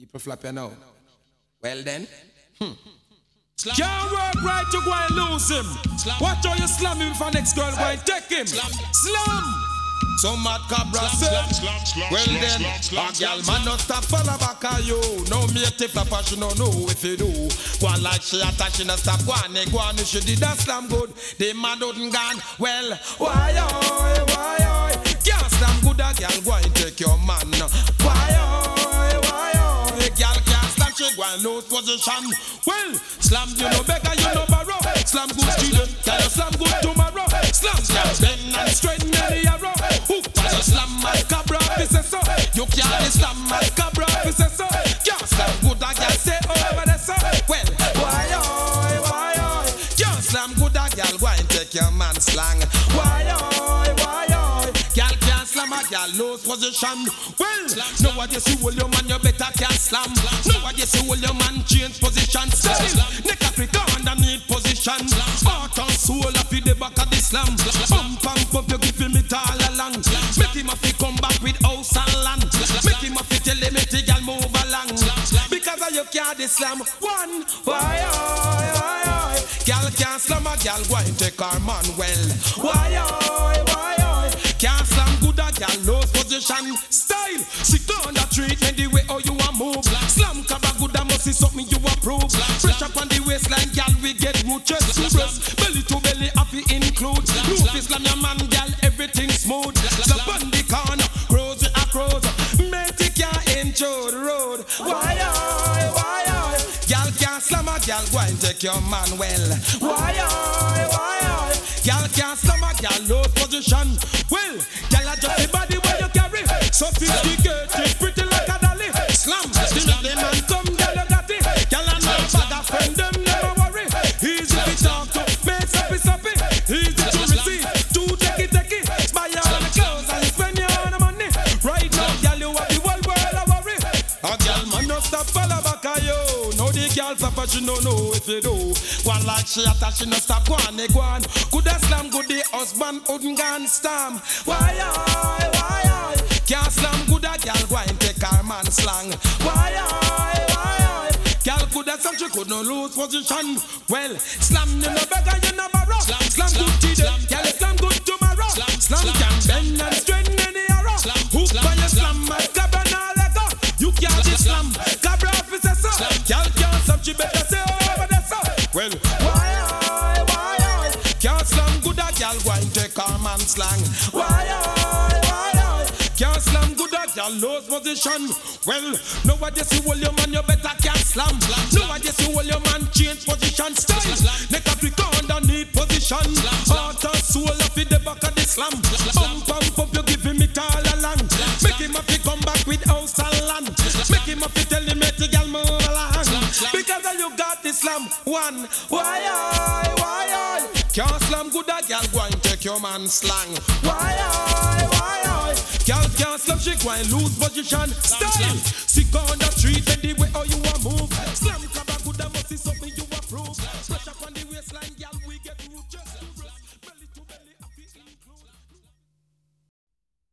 People flap you now. Well then. Can't work right to go and lose him. Watch how you slam him for next girl, go and take him. Slam. Some mad cabra say. Well then, a girl man not stop follow back at you. No mate flapper, she no know if you do. Go on like she attack, she no stop. Go on, she did that slam good. They mad out and gone. Well, why? Can't slam good, a girl go and take your man. Why? Girl can't slam, she go and lose position. Well, slam you no beggar, you no borrow. Slam good today, can you slam good tomorrow? Slam can bend and straighten the arrow. Who can you slam my cabra if say so? You can't slam my cabra if say so. Can't slam good, a girl say over there so. Well, why? Can't slam good, a girl go and take your man slang. Why? Girl can't slam, a girl lose position. Well, nowadays you hold your man, you better can't slam. Nowadays you hold your man, change position. Style, neck Africa underneath position. Heart and soul up in the back of the slam. Pump, you give him it all along. Make him have to come back with house and land. Make him have to tell him it, girl move along. Because of you can't slam. One, why? Girl can't slam, a girl go and take her man well. Why? Can't slam good, a girl lose position. Style, sit down the treatment the way how you a move. Slam cover good, that must be something you approve. Pressure up on the waistline, girl we get root chest to breast. Belly to belly, happy include. Move slam your man, girl, everything smooth. Slap on the corner, cross it across. Make it can't intro the road. Why? Girl can't slam, a girl go and take your man well. Why? Girl can't slam, a girl lose position. Well, girl adjust the body when you carry. Sophisticated, pretty like a dolly. Slam, the man come, girl you got it. Girl and no bag of friend, them never worry. Easy to talk to, make soppy. Easy to receive, to take it. Buy all the clothes and spend your money. Right now, girl, you have the whole world a worry. A girl man no stop follow back at you. Now the girl flapper, she no know if you do. One like she attack, she no stop, go on. Good as slam, good the husband, wouldn't gun stam. Why? Can't slam good, a girl go and take her man slang. Why? Girl could have some, she could no lose position. Well, slam you no beggar, you no borrow. Slam good today, girl slam good tomorrow. Slam can bend and straighten the arrow. Hook by your slam, my cabra now let go. You can't slam, cabra officer so. Girl can't slam, she better say over there so. Well, why? Can't slam good, a girl go and take her man slang. Why? Can't slam good, a girl lose position. Well, nowadays you hold your man, you better can't slam. Nowadays you hold your man, change position. Style, neck Africa underneath position. Heart and soul up in the back of the slam. Pump, you give him it all along. Make him have to come back with house and land. Make him have to tell him it, girl move along. Because you got the slam. One, why? Can't slam good, a girl go and take your man slang. Why? Girl can't slam, she go and lose position. Style, sick on the street